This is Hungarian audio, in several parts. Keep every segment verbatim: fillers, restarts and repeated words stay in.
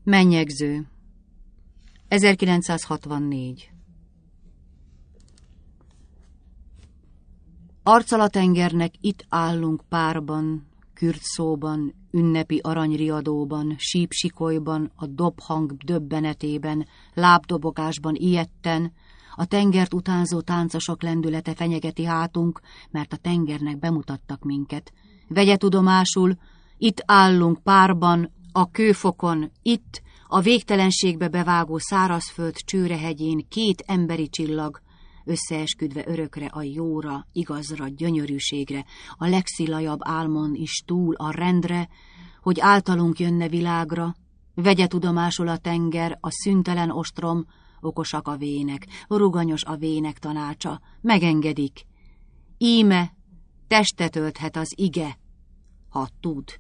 Mennyegző. ezerkilencszázhatvannégy. Arccal a tengernek itt állunk párban, kürtszóban, ünnepi aranyriadóban, sípsikolyban, a dobhang döbbenetében, lábdobogásban ijedten, a tengert utánzó táncosok lendülete fenyegeti hátunk, mert a tengernek bemutattak minket. Vegye tudomásul, itt állunk párban, a kőfokon, itt, a végtelenségbe bevágó szárazföld csőrehegyén két emberi csillag, összeesküdve örökre a jóra, igazra, gyönyörűségre, a legszilajabb álmon is túl a rendre, hogy általunk jönne világra. Vegye tudomásul a tenger, a szüntelen ostrom, okosak a vének, ruganyos a vének tanácsa, megengedik. Íme testet ölthet az ige, ha tud.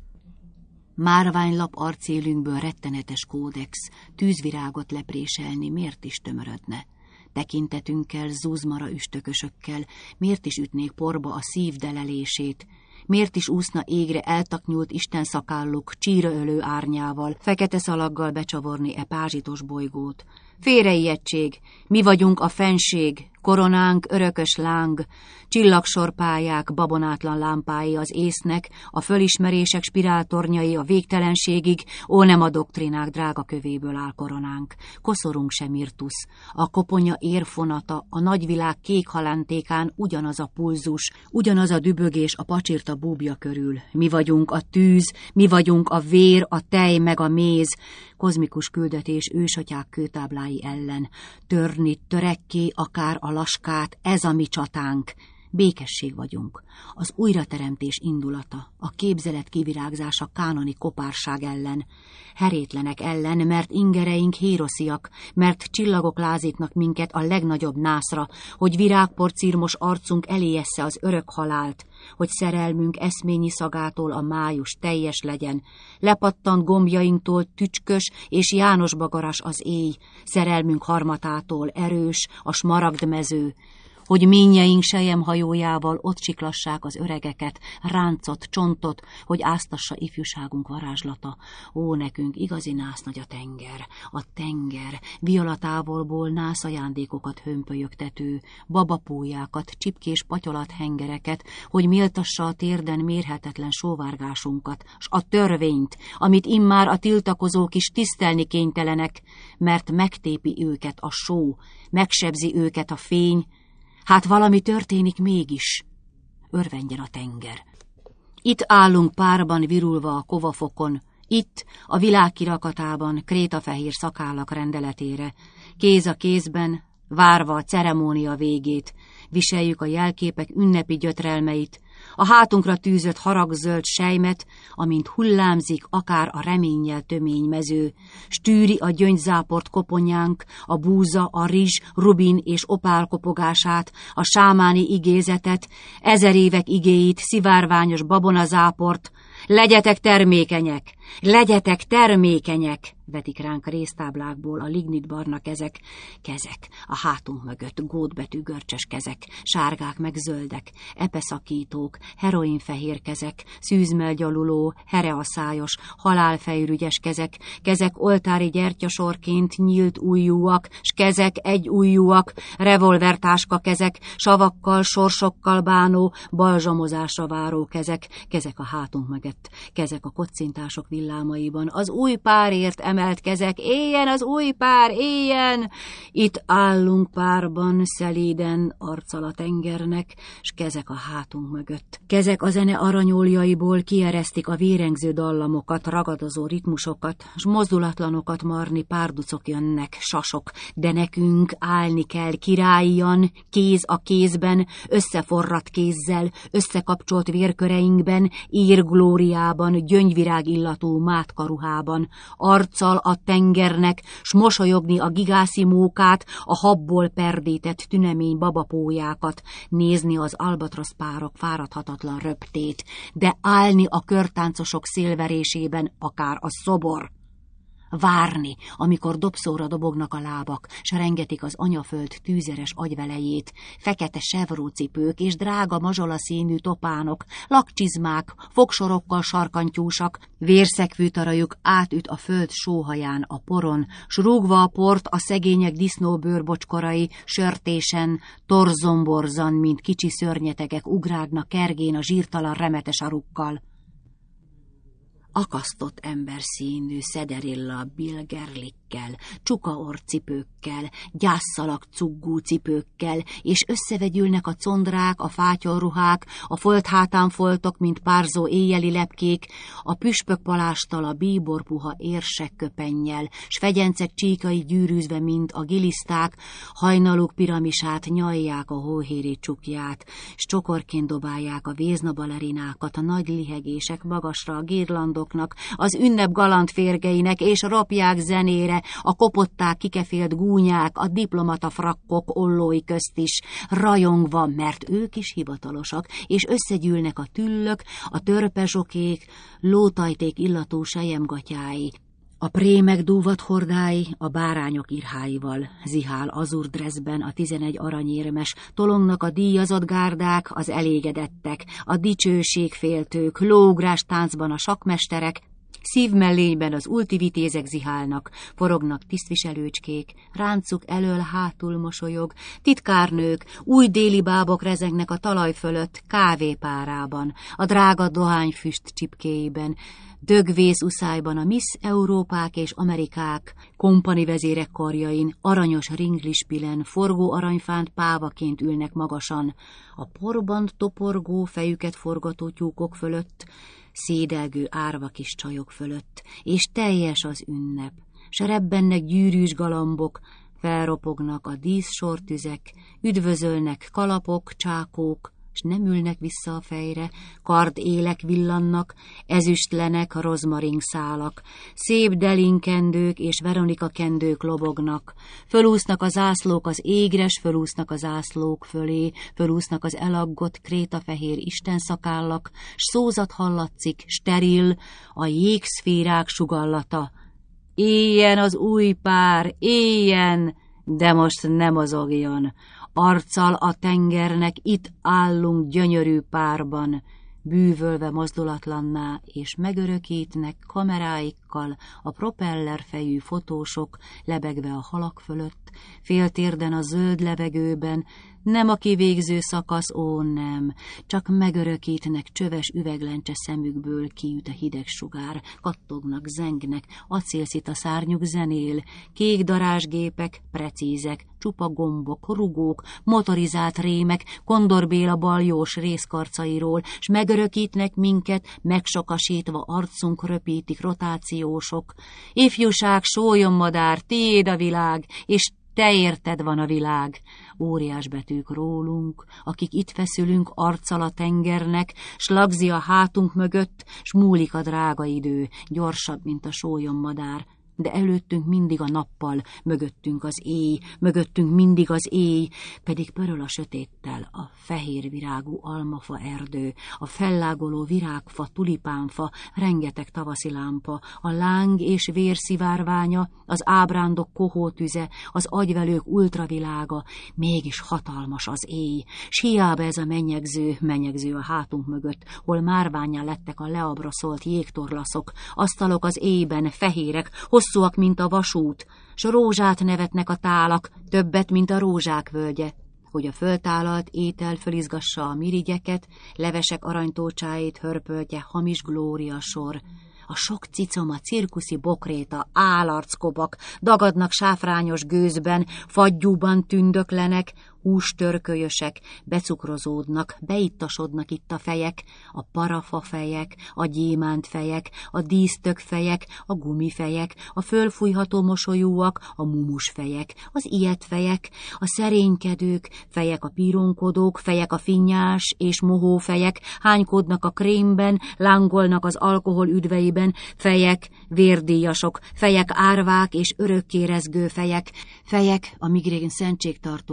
Márványlap arcélünkből rettenetes kódex, tűzvirágot lepréselni miért is tömörödne? Tekintetünkkel, zuzmara üstökösökkel, miért is ütnék porba a szív delelését? Miért is úszna égre eltaknyult Isten szakálluk csíraölő árnyával, fekete szalaggal becsavarni e pázsitos bolygót? Félreijegység, mi vagyunk a fenség, koronánk örökös láng, csillagsorpályák, babonátlan lámpái az észnek, a fölismerések spiráltornyai a végtelenségig, ó nem a doktrinák drága kövéből áll koronánk. Koszorunk sem irtusz, a koponya érfonata, a nagyvilág kék halántékán ugyanaz a pulzus, ugyanaz a dübögés a pacsirta búbja körül. Mi vagyunk a tűz, mi vagyunk a vér, a tej meg a méz, kozmikus küldetés ősatyák kőtáblái ellen. Törni törekké akár a laskát, ez a mi csatánk. Békesség vagyunk, az újrateremtés indulata, a képzelet kivirágzása kánoni kopárság ellen, herétlenek ellen, mert ingereink hérosziak, mert csillagok lázítnak minket a legnagyobb nászra, hogy virágporcírmos arcunk eléjessze az örök halált, hogy szerelmünk eszményi szagától a május teljes legyen, lepattant gombjainktól tücskös és jánosbagaras az éj, szerelmünk harmatától erős a smaragdmező, hogy mínjeink selyemhajójával ott siklassák az öregeket, ráncot, csontot, hogy áztassa ifjúságunk varázslata. Ó, nekünk igazi nász nagy a tenger, a tenger, violatávolból nász ajándékokat hömpölyögtető, babapójákat, csipkés patyolat hengereket, hogy méltassa a térden mérhetetlen sóvárgásunkat, s a törvényt, amit immár a tiltakozók is tisztelni kénytelenek, mert megtépi őket a só, megsebzi őket a fény. Hát valami történik mégis. Örvendjen a tenger. Itt állunk párban virulva a kovafokon, itt a világ kirakatában krétafehér szakállak rendeletére, kéz a kézben, várva a ceremónia végét, viseljük a jelképek ünnepi gyötrelmeit, a hátunkra tűzött haragzöld sejmet, amint hullámzik akár a reménnyel tömény mező, stűri a gyöngyzáport koponyánk, a búza, a rizs, rubin és opál kopogását, a sámáni igézetet, ezer évek igéit, szivárványos babonazáport. Legyetek termékenyek, legyetek termékenyek, vetik ránk résztáblákból a lignitbarna kezek, kezek, a hátunk mögött gótbetű görcsös kezek, sárgák meg zöldek, epeszakítók, heroinfehér kezek, szűzmel gyaluló, hereaszályos, halálfejrügyes kezek, kezek oltári gyertyasorként nyílt ujjúak, s kezek egyujjúak, revolvertáska kezek, savakkal, sorsokkal bánó, balzsamozásra váró kezek, kezek a hátunk mögött, kezek a kocintások villámaiban, az új párért emelt kezek, éljen az új pár, éljen! Itt állunk párban, szelíden, arccal a tengernek, s kezek a hátunk mögött. Kezek a zene aranyoljaiból kieresztik a vérengző dallamokat, ragadozó ritmusokat, s mozdulatlanokat marni párducok jönnek, sasok, de nekünk állni kell királyian, kéz a kézben, összeforradt kézzel, összekapcsolt vérköreinkben, írglóriában, gyöngyvirág illatú mátkaruhában, arccal a tengernek, s mosolyogni a gigászi mókát, a habból perdített tünemény babapójákat, nézni az albatrosz párok fáradhatatlan röptét, de állni a körtáncosok szélverésében akár a szobor. várni, amikor dobszóra dobognak a lábak, s rengetik az anyaföld tűzeres agyvelejét, fekete sevrócipők és drága mazsolaszínű topánok, lakcsizmák, fogsorokkal sarkantyúsak, vérszekvű tarajuk átüt a föld sóhaján a poron, s rúgva a port a szegények disznóbőrbocskorai sörtésen, torzomborzan, mint kicsi szörnyetegek ugrágnak kergén a zsírtalan remetes arukkal. Akasztott emberszínű szederilla bilgerlikkel, csukaorcipőkkel, gyászszalag cuggú cipőkkel, és összevegyülnek a condrák, a fátyorruhák, a folthátán foltok, mint párzó éjjeli lepkék, a püspökpalástal a bíborpuha érsek köpennyel, s fegyencek csíkai gyűrűzve, mint a giliszták, hajnaluk piramisát nyalják a hóhéri csukját, s csokorként dobálják a véznabalerinákat, a nagy lihegések magasra a girlandok, az ünnep galant férgeinek, és ropják zenére a kopották kikefélt gúnyák, a diplomata frakkok ollói közt is, rajongva, mert ők is hivatalosak, és összegyűlnek a tüllök, a törpezsokék, lótajték illatú selyemgatyái, a prémek dúvat hordái, a bárányok irháival, zihál azurdreszben a tizenegy aranyérmes, tolongnak a díjazott gárdák, az elégedettek, a dicsőségféltők, lóugrás táncban a sakkmesterek, szívmellényben az ultivitézek zihálnak, forognak tisztviselőcskék, ráncuk elől-hátul mosolyog, titkárnők, új déli bábok rezegnek a talaj fölött, kávépárában, a drága dohányfüst csipkéiben, dögvész uszályban a Miss Európák és Amerikák, kompani vezérek karjain, aranyos ringlispilen, forgó aranyfánt pávaként ülnek magasan, a porban toporgó fejüket forgató tyúkok fölött, szédelgő árva kis csajok fölött, és teljes az ünnep, s rebbennek gyűrűs galambok, felropognak a díszsortüzek, üdvözölnek kalapok, csákók, s nem ülnek vissza a fejre, kard élek villannak, ezüstlenek rozmarin szálak, szép delinkendők és Veronika kendők lobognak, fölúsznak a zászlók az égre, s fölúsznak a zászlók fölé, fölúsznak az elaggott krétafehér istenszakállak, s szózat hallatszik, steril, a jégszférák sugallata. Éljen az új pár, éljen, de most ne mozogjon. Arccal a tengernek itt állunk gyönyörű párban, bűvölve mozdulatlanná, és megörökítnek kameráikkal a propellerfejű fotósok, lebegve a halak fölött, féltérden a zöld levegőben, nem a kivégző szakasz, ó nem, csak megörökítnek csöves üveglencse szemükből kiüt a hideg sugár, kattognak, zengnek, acélszita szárnyuk zenél, kék darázsgépek, precízek, csupa gombok, rugók, motorizált rémek, Kondor Béla baljós részkarcairól, s megörökítnek minket, megsokasítva arcunk röpítik rotációsok. Ifjúság, sóljon madár, tiéd a világ, és te érted van a világ, óriás betűk rólunk, akik itt feszülünk arccal a tengernek, s lagzi a hátunk mögött, s múlik a drága idő, gyorsabb, mint a sólyommadár. De előttünk mindig a nappal, mögöttünk az éj, mögöttünk mindig az éj, pedig pöröl a sötéttel a fehér virágú almafa erdő, a fellágoló virágfa, tulipánfa, rengeteg tavaszi lámpa, a láng és vérszivárványa, az ábrándok kohótüze, az agyvelők ultravilága, mégis hatalmas az éj, s hiába ez a menyegző, menyegző a hátunk mögött, hol márvánnyal lettek a leabraszolt jégtorlaszok, asztalok az éjben, fehérek, hosszúak, mint a vasút, s rózsát nevetnek a tálak, többet, mint a rózsák völgye, hogy a föltálalt étel fölizgassa a mirigyeket, levesek aranytócsáit hörpöltje hamis glória sor. A sok cicoma, cirkuszi bokréta, állarckobak, dagadnak sáfrányos gőzben, fagyúban tündöklenek, hústörkölyösek, becukrozódnak, beittasodnak itt a fejek, a parafafejek, a gyémántfejek, a dísztökfejek, a gumifejek, a fölfújható mosolyúak, a mumusfejek, az ilyetfejek, a szerénykedők, fejek a píronkodók, fejek a finnyás és mohófejek, hánykódnak a krémben, lángolnak az alkohol üdveiben, fejek, vérdíjasok, fejek árvák és örökkérezgő fejek, fejek a migrén szentségtartói,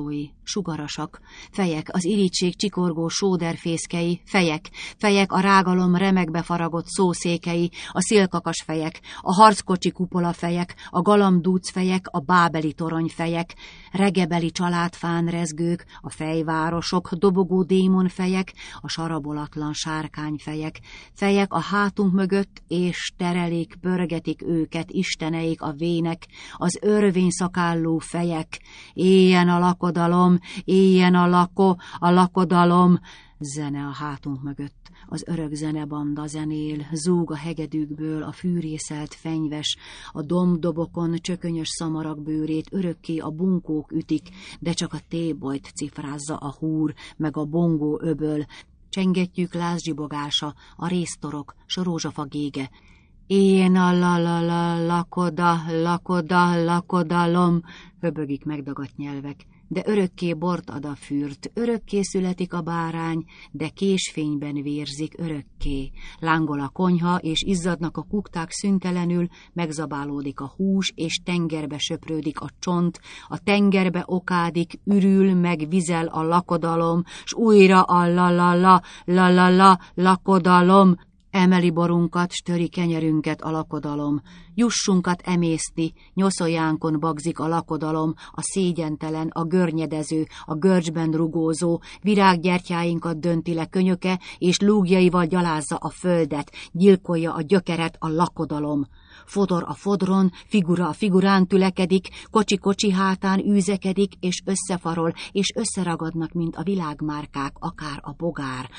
sugarasak, fejek, az irigység csikorgó sóderfészkei, fejek, fejek a rágalom remekbe faragott szószékei, a szélkakas fejek, a harckocsi kupola fejek, a galambdúc fejek, a bábeli toronyfejek, regebeli családfánrezgők, a fejvárosok, dobogó démonfejek, a sarabolatlan sárkányfejek, fejek a hátunk mögött, és terelik, pörgetik őket isteneik a vének, az örvényszakálló fejek, éljen a lakodalom, éljen a lako, a lakodalom, zene a hátunk mögött, az örök zenebanda zenél, zúg a hegedűkből a fűrészelt fenyves, a dombdobokon csökönyös szamarak bőrét örökké a bunkók ütik, de csak a tébolyt cifrázza a húr, meg a bongó öböl, csengettyűk lázdzsibogása, a réztorok, s a rózsafa gége. Én a la la la lakoda, lakoda, lakodalom, höbögik megdagadt nyelvek, de örökké bort ad a fürt, örökké születik a bárány, de késfényben vérzik örökké. Lángol a konyha, és izzadnak a kukták szüntelenül, megzabálódik a hús, és tengerbe söprődik a csont, a tengerbe okádik, ürül, meg vizel a lakodalom, s újra a la la la, la la la, lakodalom, emeli borunkat, s töri kenyerünket a lakodalom, jussunkat emészti, nyoszoljánkon bagzik a lakodalom, a szégyentelen, a görnyedező, a görcsben rugózó, virággyertyáinkat dönti le könyöke, és lúgjaival gyalázza a földet, gyilkolja a gyökeret a lakodalom. Fodor a fodron, figura a figurán tülekedik, kocsi-kocsi hátán űzekedik, és összefarol, és összeragadnak, mint a világmárkák, akár a bogár.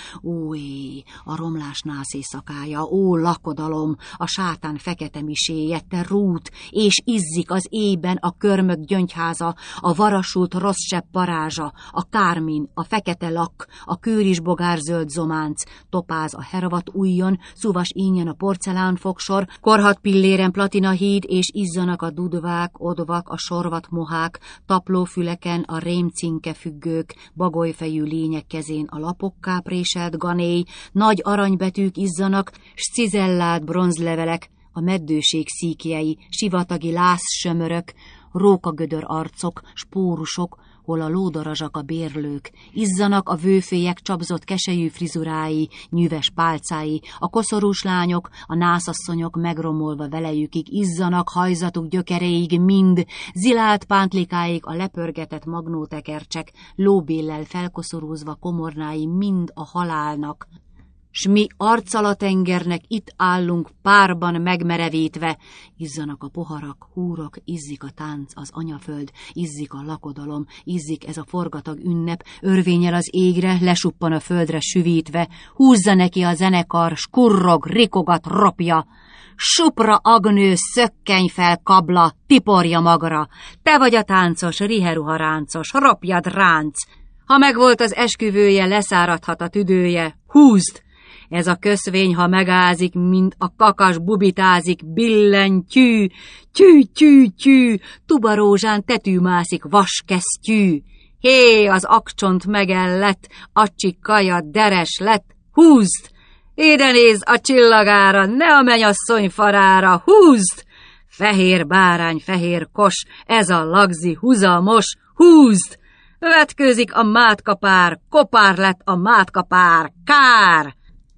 Új, a romlás nász éjszakája, ó, lakodalom, a sátán fekete miséje, te rút, és izzik az éjben a körmök gyöngyháza, a varasult rossz sepp parázsa, a kármin, a fekete lak, a kőris bogár zöld zománc, topáz a hervat ujjon, szuvas ínyen a porcelánfogsor, korhat pillér platina híd, és izzanak a dudvák, odvak, a sorvat mohák, taplófüleken a rémcinke függők, bagolyfejű lények kezén a lapokká préselt ganéj, nagy aranybetűk izzanak, s cizellált bronzlevelek, a meddőség szíkjei, sivatagi lászsömörök, rókagödör arcok, spórusok, hol a lódarazsak a bérlők, izzanak a vőfélyek csapzott keselyű frizurái, nyűves pálcái, a koszorús lányok, a nászasszonyok megromolva velejükig izzanak hajzatuk gyökereig mind, zilált pántlikáig a lepörgetett magnótekercsek, lóbéllel felkoszorúzva komornái mind a halálnak. S mi arccal a tengernek itt állunk párban megmerevítve, izzanak a poharak, húrok, izzik a tánc, az anyaföld, izzik a lakodalom, izzik ez a forgatag ünnep, örvényel az égre, lesuppan a földre süvítve, húzza neki a zenekar, skurrog, rikogat, ropja. Supra agnő, szökkenj fel, kabla, tiporja magra, te vagy a táncos, riheruha ráncos, ropjad ránc. Ha megvolt az esküvője, leszáradhat a tüdője, húzd! Ez a köszvény, ha megázik, mint a kakas bubitázik, billentyű, tyű, tyű, tyű, tubarózsán tetűmászik vaskesztyű. Hé, az akcsont megellett, acsi kaja deres lett, húzd! Éde nézd a csillagára, ne a menyasszony farára, húzd! Fehér bárány, fehér kos, ez a lagzi huzamos, húzd! Vetkőzik a mátkapár, kopár lett a mátkapár, kár!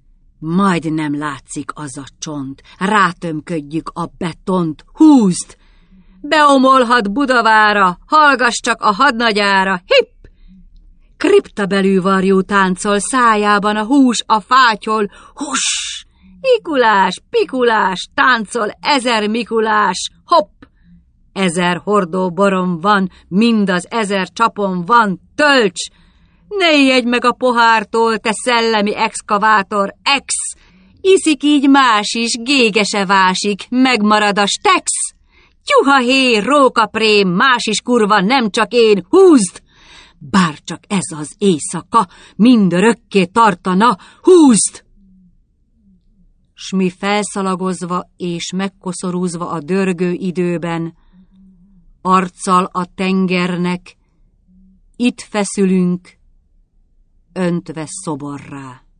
Majd nem látszik az a csont, rátömködjük a betont, húzd! Beomolhat Budavára, hallgass csak a hadnagyára, hipp! Kriptabelű varjú táncol, szájában a hús, a fátyol, huss! Ikulás, pikulás, táncol ezer Mikulás, hopp! Ezer hordó borom van, mind az ezer csapon van, tölts! Ne ijedj meg a pohártól, te szellemi exkavátor, ex! Iszik így más is, gégese vásik, megmarad a stex! Tyuhahé, rókaprém, más is kurva, nem csak én, húzd! Bárcsak ez az éjszaka, mindörökké tartana, húzd! S mi felszalagozva és megkoszorúzva a dörgő időben, arccal a tengernek, itt feszülünk, öntve szoborrá.